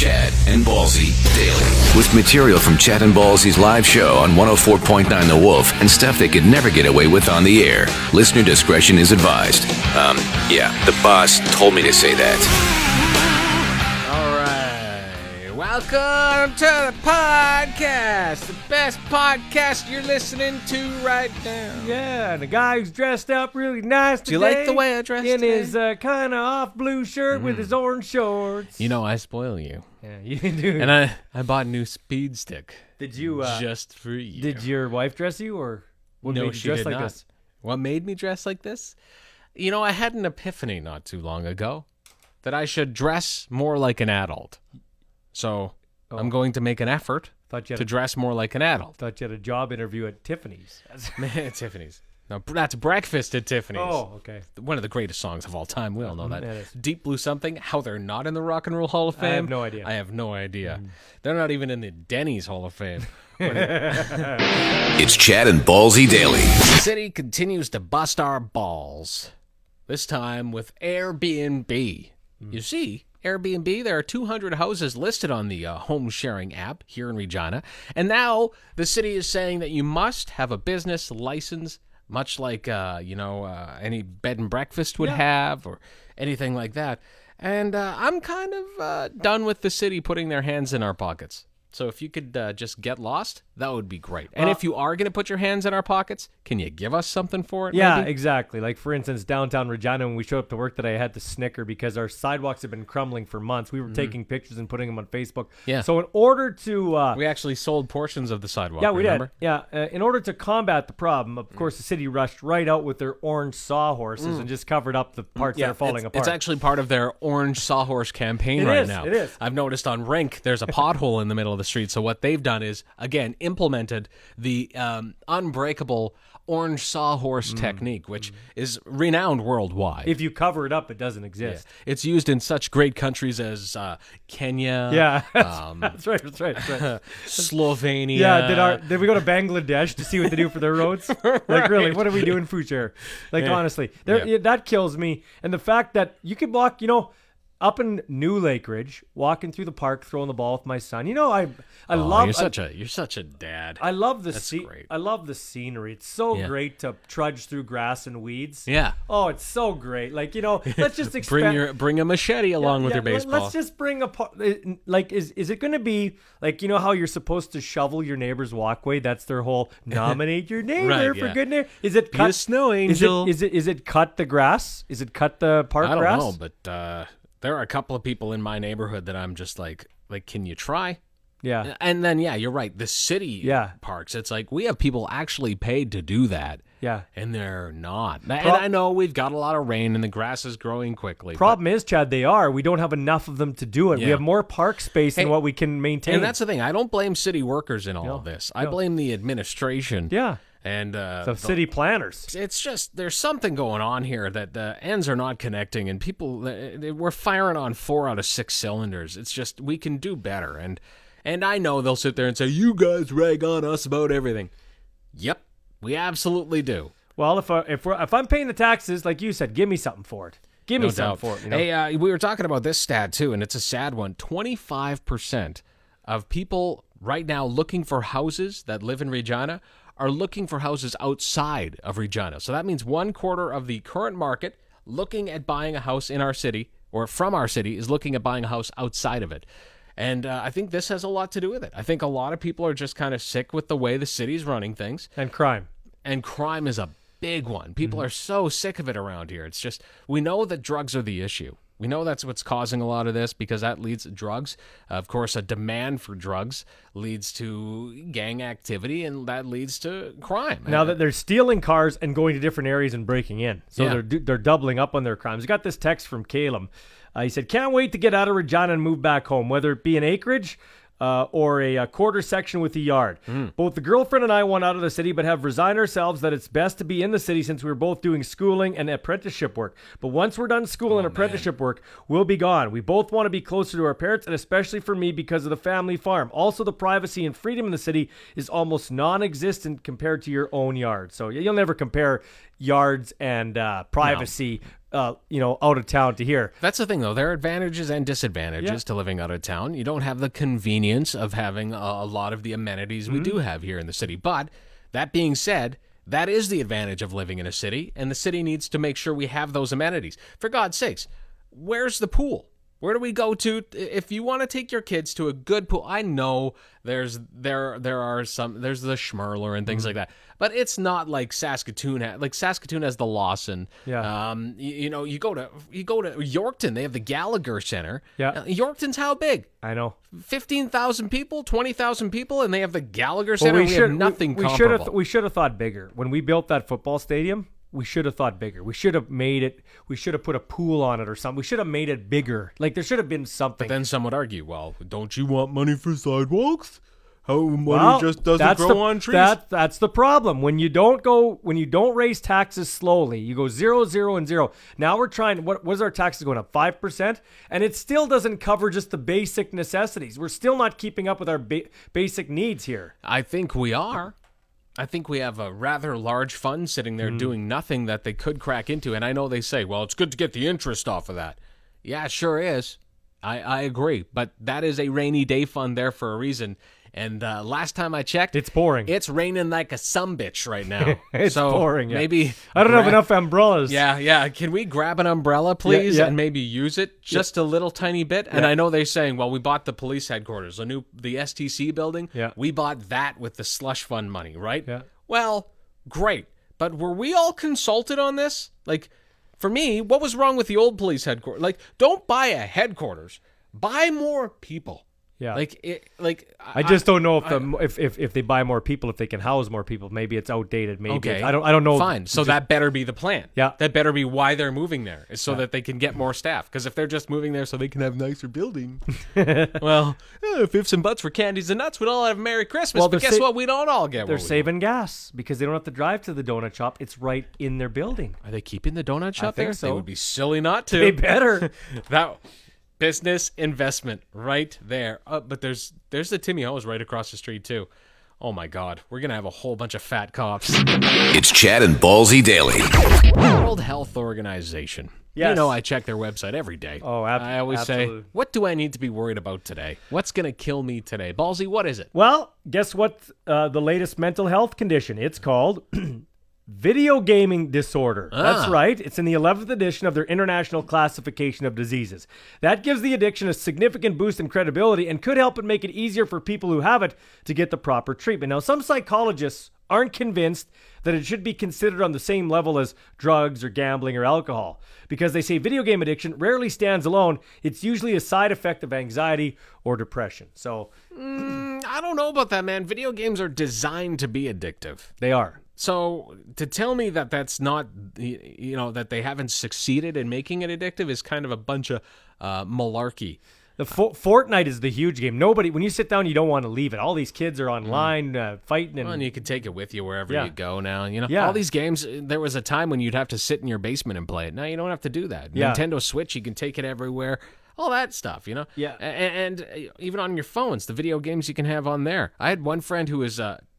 Chad and Ballsy Daily. With material from Chad and Ballsy's live show on 104.9 The Wolf and stuff they could never get away with on the air. Listener discretion is advised. Yeah, the boss told me to say that. Welcome to the podcast, the best podcast you're listening to right now. Yeah, and the guy who's dressed up really nice today. Do you like the way I dressed in today? his kind of off blue shirt with his orange shorts. You know, I spoil you. Yeah, you do. And I bought a new speed stick. Did you? Just for you. Did your wife dress you, or what made you she dress did like not. this? What made me dress like this? You know, I had an epiphany not too long ago that I should dress more like an adult. So I'm going to make an effort to dress more like an adult. Thought you had a job interview at Tiffany's. Tiffany's. No, that's Breakfast at Tiffany's. Oh, okay. One of the greatest songs of all time. We all know that. That is. Deep Blue Something. How they're not in the Rock and Roll Hall of Fame. I have no idea. I have no idea. They're not even in the Denny's Hall of Fame. It's Chad and Ballsy Daily. The city continues to bust our balls. This time with Airbnb. You see, Airbnb, there are 200 houses listed on the home sharing app here in Regina. And now the city is saying that you must have a business license, much like, any bed and breakfast would have or anything like that. And I'm kind of done with the city putting their hands in our pockets. So if you could just get lost, that would be great. And if you are going to put your hands in our pockets, can you give us something for it? Yeah, maybe? exactly. Like, for instance, downtown Regina, when we showed up to work today, I had to snicker because our sidewalks have been crumbling for months. We were taking pictures and putting them on Facebook. Yeah. So in order to... we actually sold portions of the sidewalk, yeah, we remember? did. Yeah, in order to combat the problem, of course, the city rushed right out with their orange sawhorses and just covered up the parts that are falling apart. It's actually part of their Orange Sawhorse campaign right now. It is. I've noticed on Rink, there's a pothole in the middle of the street. So what they've done is, again, implemented the unbreakable Orange Sawhorse technique, which is renowned worldwide. If you cover it up, it doesn't exist. Yeah. It's used in such great countries as Kenya. Yeah, that's right. Slovenia. Yeah, did we go to Bangladesh to see what they do for their roads? Like, really, what are we doing food share? Like, honestly, that kills me. And the fact that you could walk, up in New Lakeridge, walking through the park, throwing the ball with my son. I love. You're such a dad. I love the great. I love the scenery. It's so great to trudge through grass and weeds. Yeah. Oh, it's so great. Like, let's just expand. bring a machete along with your baseball. Let's just bring a like. Is it going to be like, how you're supposed to shovel your neighbor's walkway? That's their whole nominate your neighbor for good neighbor. Is it cut the snow angel? Is it cut the grass? Is it cut the park grass? I don't know, but there are a couple of people in my neighborhood that I'm just like, can you try? Yeah. And then, you're right. The city parks, it's like we have people actually paid to do that. Yeah. And they're not. And I know we've got a lot of rain and the grass is growing quickly. Problem is, Chad, we don't have enough of them to do it. Yeah. We have more park space than what we can maintain. And that's the thing. I don't blame city workers in all of this. I blame the administration. Yeah. And the city planners. It's just there's something going on here that the ends are not connecting, and people we're firing on 4 out of 6 cylinders. It's just we can do better, and I know they'll sit there and say you guys rag on us about everything. Yep, we absolutely do. Well, if I'm paying the taxes, like you said, give me something for it. Give me something for it. Hey, we were talking about this stat too, and it's a sad one. 25% of people right now looking for houses that live in Regina are looking for houses outside of Regina. So that means 1/4 of the current market looking at buying a house in our city or from our city is looking at buying a house outside of it. And I think this has a lot to do with it. I think a lot of people are just kind of sick with the way the city's running things. And crime. And crime is a big one. People are so sick of it around here. It's just, we know that drugs are the issue. We know that's what's causing a lot of this because that leads to drugs. Of course, a demand for drugs leads to gang activity, and that leads to crime. Now that they're stealing cars and going to different areas and breaking in. So they're doubling up on their crimes. I got this text from Caleb. He said, can't wait to get out of Regina and move back home, whether it be an acreage or a quarter section with a yard. Both the girlfriend and I want out of the city, but have resigned ourselves that it's best to be in the city since we're both doing schooling and apprenticeship work. But once we're done school and apprenticeship work, we'll be gone. We both want to be closer to our parents, and especially for me because of the family farm. Also, the privacy and freedom in the city is almost non-existent compared to your own yard. So you'll never compare yards and privacy out of town to here. That's the thing, though. There are advantages and disadvantages to living out of town. You don't have the convenience of having a lot of the amenities we do have here in the city. But that being said, that is the advantage of living in a city, and the city needs to make sure we have those amenities. For God's sakes, where's the pool? Where do we go to if you want to take your kids to a good pool? I know there's the Schmerler and things like that, but it's not like Saskatoon. Like Saskatoon has the Lawson. Yeah. You go to Yorkton. They have the Gallagher Center. Yeah. Yorkton's how big? I know. 15,000 people, 20,000 people, and they have the Gallagher Center. We have nothing comparable. We should have thought bigger when we built that football stadium. We should have thought bigger. We should have made it. We should have put a pool on it or something. We should have made it bigger. Like there should have been something. But then some would argue, well, don't you want money for sidewalks? How money just doesn't grow on trees? That's the problem. When you don't raise taxes slowly, you go 0, 0, and 0. Now we're trying. What was our taxes going up 5%? And it still doesn't cover just the basic necessities. We're still not keeping up with our basic needs here. I think we are. I think we have a rather large fund sitting there doing nothing that they could crack into. And I know they say, well, it's good to get the interest off of that. Yeah, it sure is. I agree. But that is a rainy day fund there for a reason. And last time I checked, it's pouring. It's raining like a sumbitch right now. It's pouring. Yeah. Maybe I don't have enough umbrellas. Yeah. Can we grab an umbrella, please, Yeah. and maybe use it just a little tiny bit? And I know they're saying, well, we bought the police headquarters, the STC building. Yeah. We bought that with the slush fund money, right? Yeah. Well, great. But were we all consulted on this? Like, for me, what was wrong with the old police headquarters? Like, don't buy a headquarters. Buy more people. Yeah. I just don't know if they buy more people, if they can house more people. Maybe it's outdated. Maybe okay. I don't know. Fine. So that better be the plan. Yeah. That better be why they're moving there, is so that they can get more staff. Because if they're just moving there so they can have nicer building, well, if ifs and buts for candies and nuts, we'd all have a Merry Christmas. But guess what? We don't all get. They're saving gas because they don't have to drive to the donut shop. It's right in their building. Are they keeping the donut shop there? So. They would be silly not to. They better. That. Business investment right there. But there's the Timmy Ho's right across the street too. Oh my God, we're gonna have a whole bunch of fat cops. It's Chad and Ballsy Daily. World Health Organization. Yes. You know I check their website every day. Oh, I always absolutely. say, what do I need to be worried about today? What's gonna kill me today? Ballsy, what is it? Well, guess what? The latest mental health condition. It's called video gaming disorder. That's right. It's in the 11th edition of their International Classification of Diseases. That gives the addiction a significant boost in credibility and could help it make it easier for people who have it to get the proper treatment. Now, some psychologists aren't convinced that it should be considered on the same level as drugs or gambling or alcohol because they say video game addiction rarely stands alone. It's usually a side effect of anxiety or depression. So, I don't know about that, man. Video games are designed to be addictive. They are. So to tell me that that's not, that they haven't succeeded in making it addictive is kind of a bunch of malarkey. The Fortnite is the huge game. When you sit down, you don't want to leave it. All these kids are online fighting. And you can take it with you wherever you go now. Yeah. All these games, there was a time when you'd have to sit in your basement and play it. Now you don't have to do that. Yeah. Nintendo Switch, you can take it everywhere. All that stuff, Yeah. And even on your phones, the video games you can have on there. I had one friend who was a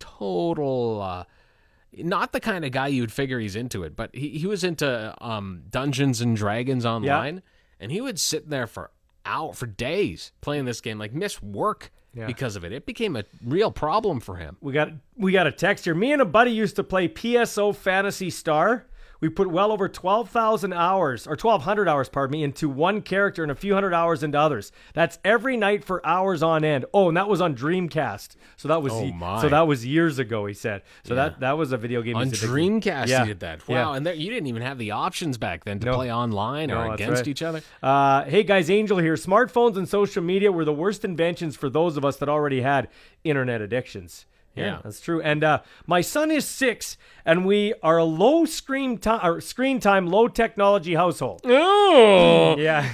total... not the kind of guy you'd figure he's into it, but he was into Dungeons and Dragons online, and he would sit there for days playing this game, like miss work because of it. It became a real problem for him. We got a text here. Me and a buddy used to play PSO Phantasy Star. We put well over 12,000 hours, or 1,200 hours, into one character and a few hundred hours into others. That's every night for hours on end. Oh, and that was on Dreamcast. So that was years ago, he said. So that was a video game. On Dreamcast you did that. Wow, Yeah. and you didn't even have the options back then to play online or against each other. Hey guys, Angel here. Smartphones and social media were the worst inventions for those of us that already had internet addictions. Yeah, that's true. And my son is 6, and we are a low screen time, low technology household. Oh, yeah.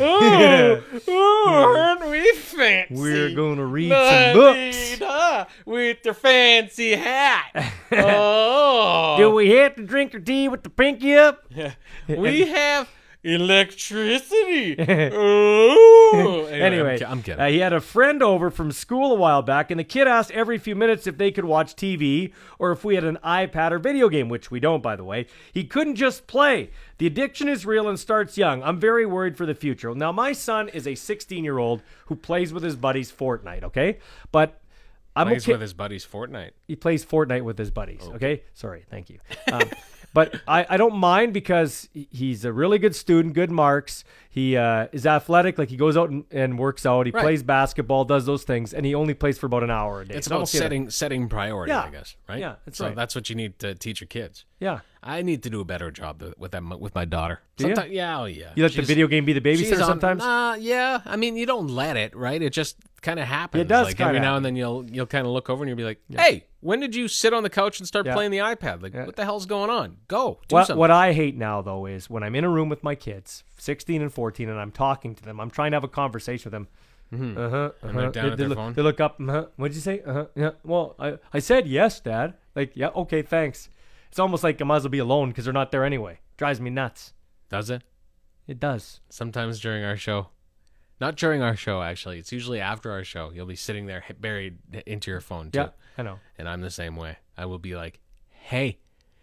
Aren't we fancy? We're gonna read some books with the fancy hat. Oh, do we have to drink our tea with the pinky up? we have electricity. Oh. Anyway, I'm kidding. He had a friend over from school a while back, and the kid asked every few minutes if they could watch TV or if we had an iPad or video game, which we don't, by the way. He couldn't just play. The addiction is real and starts young. I'm very worried for the future. Now, my son is a 16-year-old who plays with his buddies Fortnite, okay? But plays with his buddies Fortnite. He plays Fortnite with his buddies, okay? Sorry, thank you. But I don't mind because he's a really good student, good marks. He is athletic, like he goes out and works out. He plays basketball, does those things, and he only plays for about an hour a day. It's about setting priority, I guess, right? Yeah, that's so right. that's what you need to teach your kids. Yeah. I need to do a better job with my daughter. Do you? Yeah, oh yeah. You let the video game be the babysitter sometimes? Yeah. I mean, you don't let it, right? It just kind of happens. It does like kinda every now and then you'll kind of look over and you'll be like, hey, when did you sit on the couch and start playing the iPad? Like, what the hell's going on? Go, do something. What I hate now, though, is when I'm in a room with my kids, 16 and 14, and I'm talking to them. I'm trying to have a conversation with them. And they're down at their phone? They look up. What'd you say? Yeah. Well, I said yes, Dad. Like, yeah, okay, thanks. It's almost like I might as well be alone because they're not there anyway. Drives me nuts. Does it? It does. Sometimes during our show. Not during our show, actually. It's usually after our show. You'll be sitting there buried into your phone, too. Yeah, I know. And I'm the same way. I will be like, hey.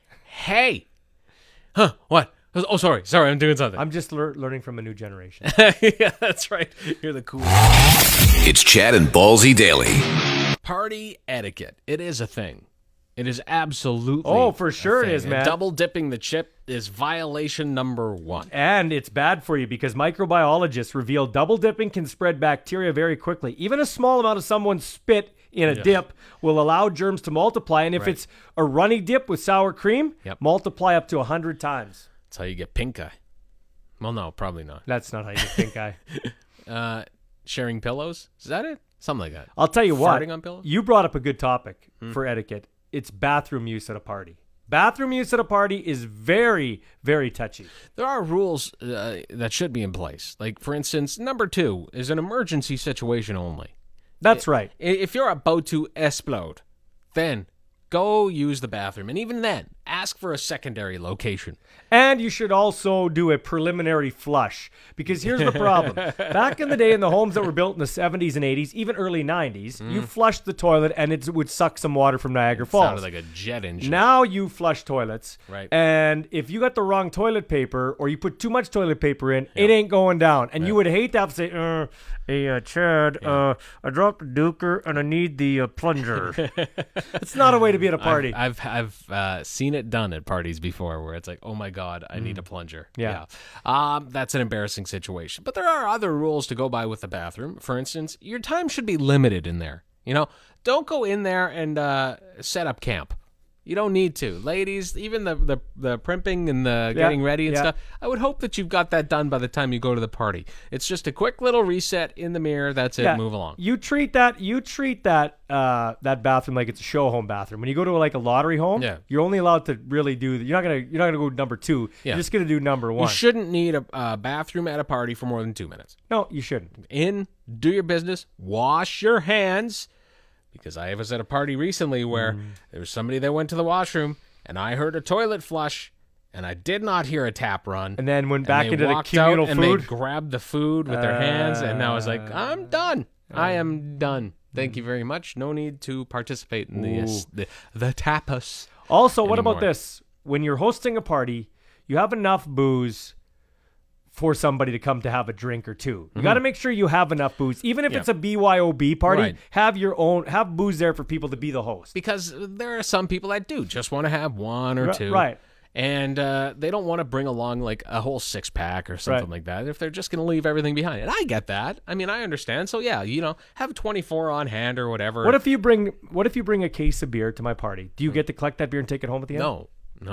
Huh, what? Oh, sorry, I'm doing something. I'm just learning from a new generation. Yeah, that's right. You're the coolest. It's Chad and Ballsy Daily. Party etiquette. It is a thing. It is absolutely for sure it is, man. Double dipping the chip is violation number 1. And it's bad for you because microbiologists reveal double dipping can spread bacteria very quickly. Even a small amount of someone's spit in a dip will allow germs to multiply. And if it's a runny dip with sour cream, multiply up to 100 times. That's how you get pink eye. Well, no, probably not. That's not how you get pink eye. Sharing pillows? Is that it? Something like that. I'll tell you what. Farting on pillows? You brought up a good topic for etiquette. It's bathroom use at a party. Bathroom use at a party is very, very touchy. There are rules that should be in place. Like, for instance, number 2 is an emergency situation only. That's right. If you're about to explode, then go use the bathroom. And even then, ask for a secondary location. And you should also do a preliminary flush. Because here's the problem. Back in the day, in the homes that were built in the 70s and 80s, even early 90s, you flushed the toilet and it would suck some water from Niagara Falls. Sounded like a jet engine. Now you flush toilets. Right. And if you got the wrong toilet paper or you put too much toilet paper in, it ain't going down. And you would hate to have to say, hey, Chad, I dropped the duker and I need the plunger. It's not a way to be at a party. I've seen it done at parties before where it's like, oh my God, I need a plunger. Yeah. That's an embarrassing situation. But there are other rules to go by with the bathroom. For instance, your time should be limited in there. You know, don't go in there and set up camp. You don't need to. Ladies, even the primping and the getting ready and stuff, I would hope that you've got that done by the time you go to the party. It's just a quick little reset in the mirror. That's it. Move along. You treat that that bathroom like it's a show home bathroom. When you go to like a lottery home, you're only allowed to really do. You're not gonna go number 2. You're just gonna do number 1. You shouldn't need a bathroom at a party for more than 2 minutes. No, you shouldn't. Do your business. Wash your hands. Because I was at a party recently where there was somebody that went to the washroom, and I heard a toilet flush, and I did not hear a tap run. And then went back into the communal food. food. And they grabbed the food with their hands, and I was like, I'm done. I am done. Thank you very much. No need to participate in the tapas. Also, what anymore. about this? When you're hosting a party, you have enough booze for somebody to come to have a drink or two. You got to make sure you have enough booze. Even if it's a BYOB party, have booze there for people to be the host. Because there are some people that do just want to have one or two. Right. And they don't want to bring along like a whole 6-pack or something like that if they're just going to leave everything behind. And I get that. I mean, I understand. So yeah, have 24 on hand or whatever. What if you bring a case of beer to my party? Do you get to collect that beer and take it home at the end?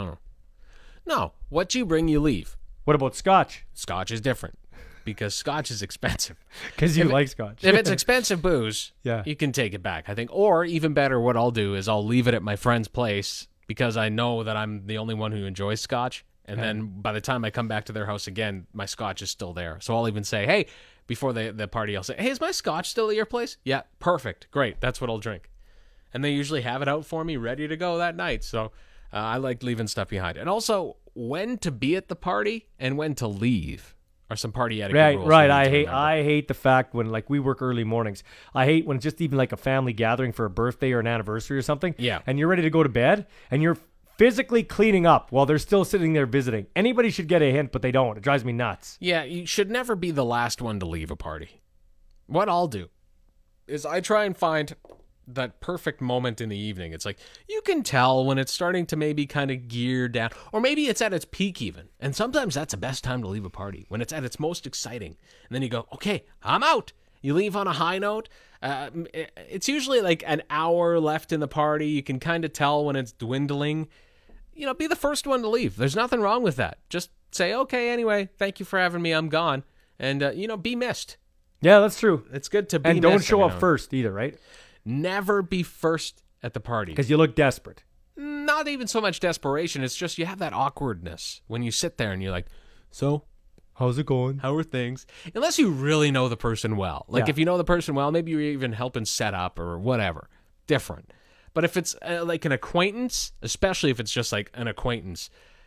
No. What you bring, you leave. What about scotch? Scotch is different because scotch is expensive. Because you like scotch. If it's expensive booze, you can take it back, I think. Or even better, what I'll do is I'll leave it at my friend's place because I know that I'm the only one who enjoys scotch. And then by the time I come back to their house again, my scotch is still there. So I'll even say, hey, before the party, I'll say, hey, is my scotch still at your place? Yeah, perfect. Great. That's what I'll drink. And they usually have it out for me ready to go that night. So I like leaving stuff behind. And also, when to be at the party and when to leave are some party etiquette rules. Right. we need I to hate remember. I hate the fact when like we work early mornings. I hate when it's just even like a family gathering for a birthday or an anniversary or something. Yeah. And you're ready to go to bed and you're physically cleaning up while they're still sitting there visiting. Anybody should get a hint, but they don't. It drives me nuts. Yeah, you should never be the last one to leave a party. What I'll do is I try and find that perfect moment in the evening. It's like you can tell when it's starting to maybe kind of gear down, or maybe it's at its peak even. And sometimes that's the best time to leave a party, when it's at its most exciting. And then you go, okay, I'm out. You leave on a high note. It's usually like an hour left in the party. You can kind of tell when it's dwindling. You know, be the first one to leave. There's nothing wrong with that. Just say, okay, anyway, thank you for having me. I'm gone. And, be missed. Yeah, that's true. It's good to be And don't missed show every up now and first either, right? Never be first at the party. Because you look desperate. Not even so much desperation. It's just you have that awkwardness when you sit there and you're like, so, How's it going? how are things? Unless you really know the person well. Like Yeah. if you know the person well, maybe you're even helping set up or whatever. Different. But if it's like an acquaintance, especially if it's just like an acquaintance,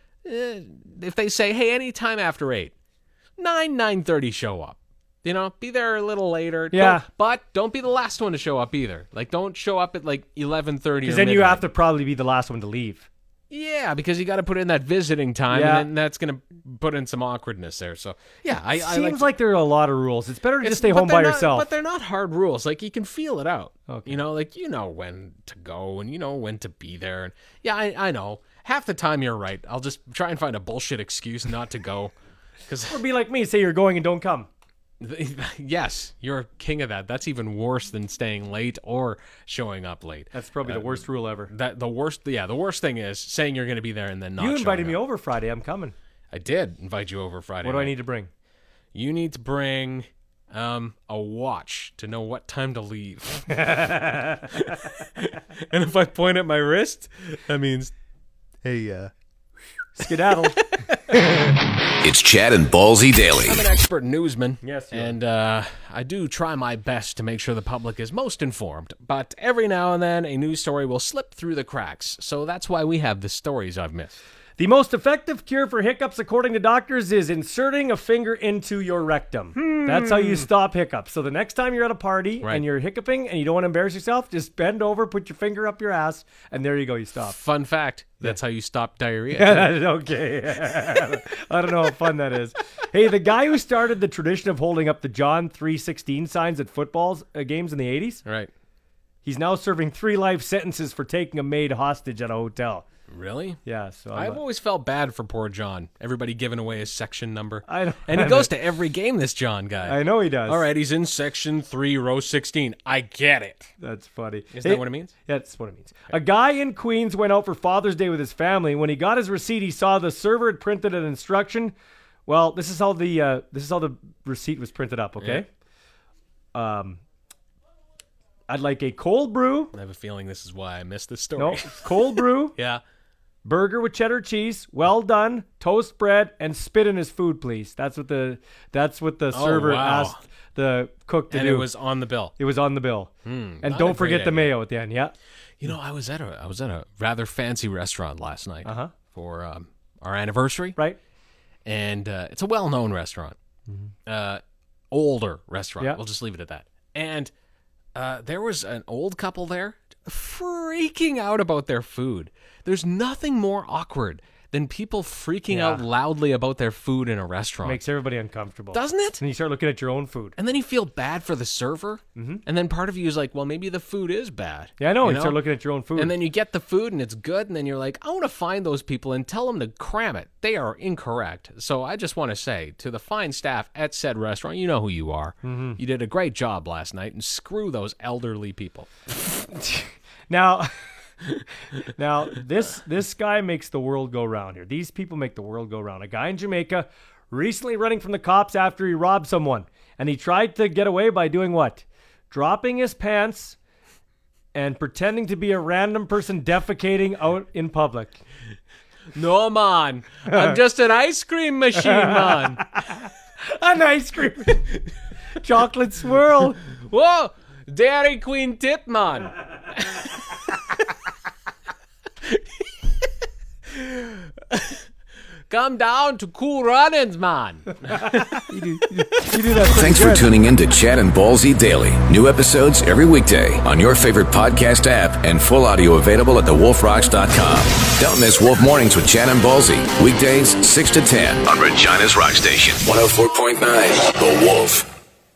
if they say, hey, anytime after 8, 9:30 show up. You know, be there a little later. Yeah. But don't be the last one to show up either. Like, don't show up at like 11:30. Because then you have to probably be the last one to leave. Yeah, because you got to put in that visiting time, Yeah. and then that's going to put in some awkwardness there. So, yeah, I Seems like there are a lot of rules. It's better to just stay but home they're by not- yourself. But they're not hard rules. Like, you can feel it out. Okay. You know, like, you know when to go and you know when to be there. And yeah, I know. Half the time you're right. I'll just try and find a bullshit excuse not to go. Because Or be like me, say you're going and don't come. yes, you're a king of that. That's even worse than staying late or showing up late. That's probably the worst rule ever. The worst thing is saying you're going to be there and then not. You invited showing me up. over Friday. I'm coming. I did invite you over Friday. What do I night. need to bring? You need to bring a watch to know what time to leave. And if I point at my wrist, that means, hey, Skedaddle. It's Chad and Ballsy Daily. I'm an expert newsman. Yes, you are. and I do try my best to make sure the public is most informed. But every now and then, a news story will slip through the cracks. So that's why we have the stories I've missed. The most effective cure for hiccups, according to doctors, is inserting a finger into your rectum. That's how you stop hiccups. So the next time you're at a party Right. and you're hiccuping and you don't want to embarrass yourself, just bend over, put your finger up your ass, and there you go. You stop. Fun fact, that's how you stop diarrhea. Okay. I don't know how fun that is. Hey, the guy who started the tradition of holding up the John 3:16 signs at football games in the 80s, Right. he's now serving 3 life sentences for taking a maid hostage at a hotel. Really? Yeah, so I've always felt bad for poor John. Everybody giving away his section number. I know- And he goes to every game, this John guy. I know he does. All right, he's in section 3, row 16. I get it. That's funny. Isn't that what it means? Yeah, that's what it means. A guy in Queens went out for Father's Day with his family. When he got his receipt, he saw the server had printed an instruction. Well, this is how the receipt was printed up. Okay. I'd like a cold brew. I have a feeling this is why I missed this story. No, cold brew. Yeah. Burger with cheddar cheese, well done, toast bread, and spit in his food, please. That's what the server wow. asked the cook to And do. it was on the bill. It was on the bill. And not a don't forget great the idea. mayo at the end. Yeah. You know, I was at a rather fancy restaurant last night Uh-huh. for our anniversary. Right. And it's a well-known restaurant. Older restaurant. Yeah. We'll just leave it at that. And there was an old couple there freaking out about their food. There's nothing more awkward than people freaking Yeah. out loudly about their food in a restaurant. Makes everybody uncomfortable. Doesn't it? And you start looking at your own food. And then you feel bad for the server. And then part of you is like, well, maybe the food is bad. Yeah, I know. You You start looking at your own food. And then you get the food and it's good, and then you're like, I want to find those people and tell them to cram it. They are incorrect. So I just want to say to the fine staff at said restaurant, you know who you are. You did a great job last night, and screw those elderly people. Now, this guy makes the world go round here. These people make the world go round. A guy in Jamaica recently running from the cops after he robbed someone. And he tried to get away by doing what? Dropping his pants and pretending to be a random person defecating out in public. No, man. I'm just an ice cream machine, man. An ice cream. Chocolate swirl. Whoa. Dairy Queen tip, man. Come down to Cool Runnings, man. You do that. Thanks for tuning in to Chad and Ballsy Daily. New episodes every weekday on your favorite podcast app and full audio available at thewolfrocks.com. Don't miss Wolf Mornings with Chad and Ballsy. Weekdays 6 to 10 on Regina's Rock Station. 104.9 The Wolf.